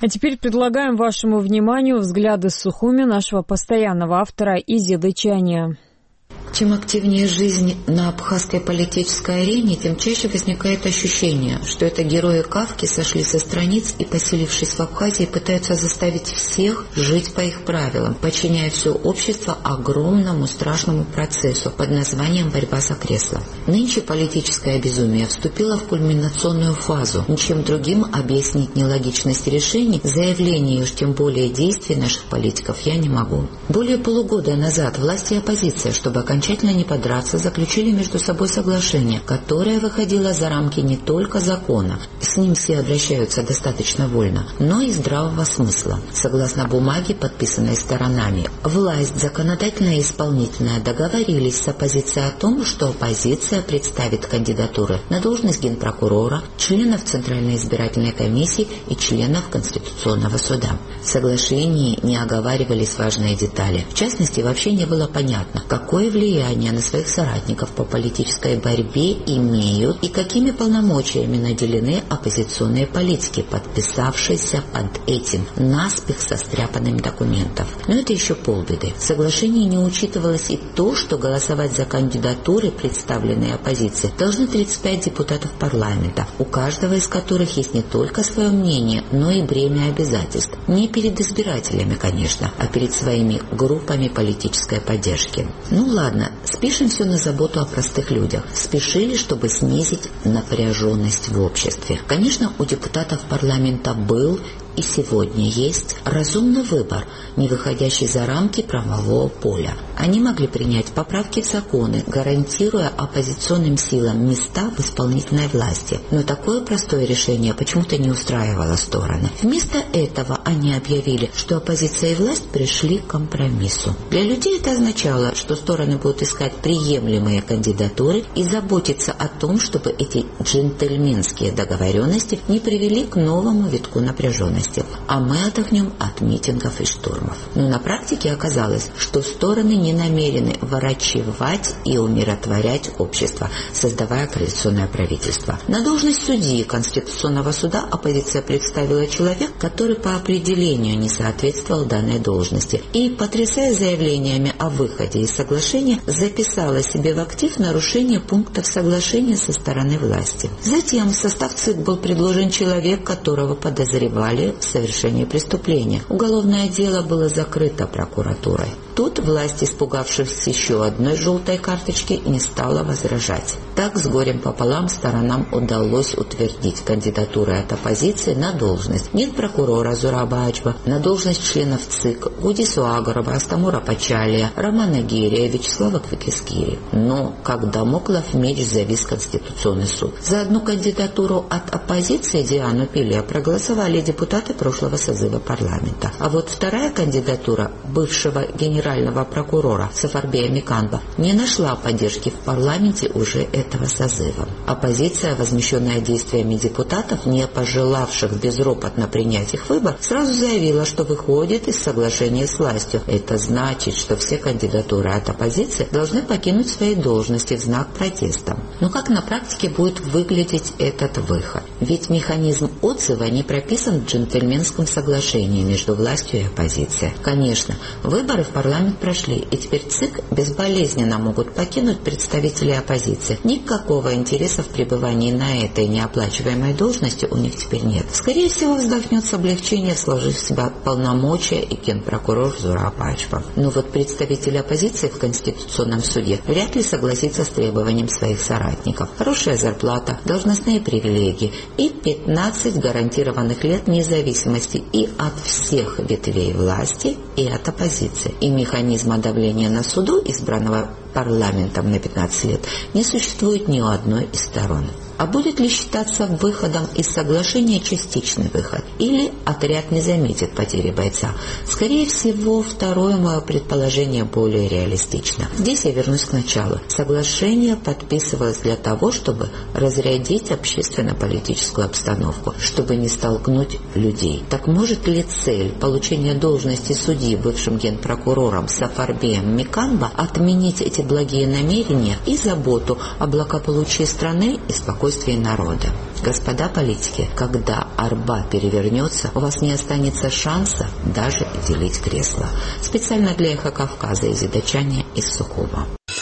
А теперь предлагаем вашему вниманию взгляды Сухуми, нашего постоянного автора Изи Дычания. Чем активнее жизнь на абхазской политической арене, тем чаще возникает ощущение, что это герои Кафки сошли со страниц и, поселившись в Абхазии, пытаются заставить всех жить по их правилам, подчиняя все общество огромному страшному процессу под названием «борьба за кресло». Нынче политическое безумие вступило в кульминационную фазу. Ничем другим объяснить нелогичность решений, заявлений и уж тем более действий наших политиков я не могу. Более полугода назад власти и оппозиция, чтобы окончательно не подраться, заключили между собой соглашение, которое выходило за рамки не только закона, с ним все обращаются достаточно вольно, но и здравого смысла. Согласно бумаге, подписанной сторонами, власть, законодательная и исполнительная, договорились с оппозицией о том, что оппозиция представит кандидатуры на должность генпрокурора, членов Центральной избирательной комиссии и членов Конституционного суда. В соглашении не оговаривались важные детали. В частности, вообще не было понятно, какое влияние на своих соратников по политической борьбе имеют и какими полномочиями наделены оппозиционные политики, подписавшиеся под этим наспех состряпанным документом. Но это еще полбеды. В соглашении не учитывалось и то, что голосовать за кандидатуры, представленные оппозицией, должны 35 депутатов парламента, у каждого из которых есть не только свое мнение, но и бремя обязательств. Не перед избирателями, конечно, а перед своими группами политической поддержки. Ну ладно, спишем все на заботу о простых людях. Спешили, чтобы снизить напряженность в обществе. Конечно, у депутатов парламента был и сегодня есть разумный выбор, не выходящий за рамки правового поля. Они могли принять поправки в законы, гарантируя оппозиционным силам места в исполнительной власти. Но такое простое решение почему-то не устраивало стороны. Вместо этого они объявили, что оппозиция и власть пришли к компромиссу. Для людей это означало, что стороны будут искать приемлемые кандидатуры и заботиться о том, чтобы эти джентльменские договоренности не привели к новому витку напряженности. А мы отдохнем от митингов и штурмов. Но на практике оказалось, что стороны не намерены ворочевать и умиротворять общество, создавая коалиционное правительство. На должность судьи Конституционного суда оппозиция представила человека, который по определению не соответствовал данной должности, и, потрясая заявлениями о выходе из соглашения, записала себе в актив нарушение пунктов соглашения со стороны власти. Затем в состав ЦИК был предложен человек, которого подозревали в совершении преступления. Уголовное дело было закрыто прокуратурой. Тут власть, испугавшись еще одной желтой карточки, не стала возражать. Так, с горем пополам, сторонам удалось утвердить кандидатуры от оппозиции на должность генпрокурора Зураба Ачба, на должность членов ЦИК Гудису Агарова, Астамура Пачалия, Романа Гирия, Вячеслава Квикискири. Но, как дамоклов меч, завис Конституционный суд. За одну кандидатуру от оппозиции, Диану Пилия, проголосовали депутаты прошлого созыва парламента. А вот вторая кандидатура бывшего генерального прокурора Сафарбея Миканба не нашла поддержки в парламенте уже этого созыва. Оппозиция, возмущенная действиями депутатов, не пожелавших безропотно принять их выбор, сразу заявила, что выходит из соглашения с властью. Это значит, что все кандидатуры от оппозиции должны покинуть свои должности в знак протеста. Но как на практике будет выглядеть этот выход? Ведь механизм отзыва не прописан в джентльменском соглашении между властью и оппозицией. Конечно, выборы в парламент прошли, и теперь ЦИК безболезненно могут покинуть представители оппозиции. Никакого интереса в пребывании на этой неоплачиваемой должности у них теперь нет. Скорее всего, вздохнет с облегчением, сложив в себя полномочия и генпрокурор Зураб Ачба. Но вот представитель оппозиции в Конституционном суде вряд ли согласится с требованием своих соратников. Хорошая зарплата, должностные привилегии и 15 гарантированных лет независимости и от всех ветвей власти, и от оппозиции. И механизма давления на суду, избранного парламентом на 15 лет, не существует ни у одной из сторон. А будет ли считаться выходом из соглашения частичный выход? Или отряд не заметит потери бойца? Скорее всего, второе мое предположение более реалистично. Здесь я вернусь к началу. Соглашение подписывалось для того, чтобы разрядить общественно-политическую обстановку, чтобы не столкнуть людей. Так может ли цель получения должности судьи бывшим генпрокурором Сафарбеем Миканба отменить эти благие намерения и заботу о благополучии страны и спокойствии спокойствии народа. Господа политики, когда арба перевернется, у вас не останется шанса даже делить кресла. Специально для «Эхо Кавказа» из Дачани из Сухума.